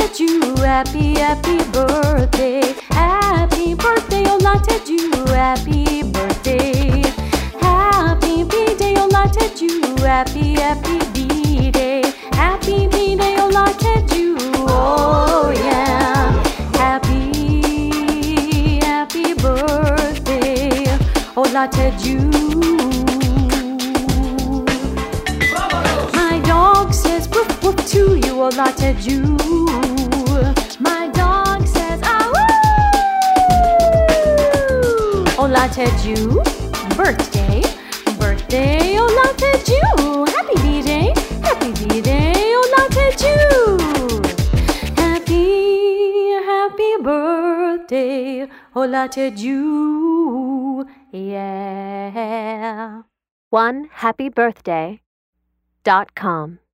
Teju, happy, happy birthday. Happy birthday, Ola Teju, happy birthday. Happy B-Day, Ola Teju, happy, happy B-Day. Happy B-Day, Ola Teju, oh yeah. Happy, happy birthday, Ola Teju. My dog says woof woof to you, Ola Teju. My dog says ah woo. Ola Teju, birthday, birthday, Ola Teju. Happy B-Day, happy B-Day, Ola Teju. Happy, happy birthday, Ola Teju. Yeah. OneHappyBirthday.com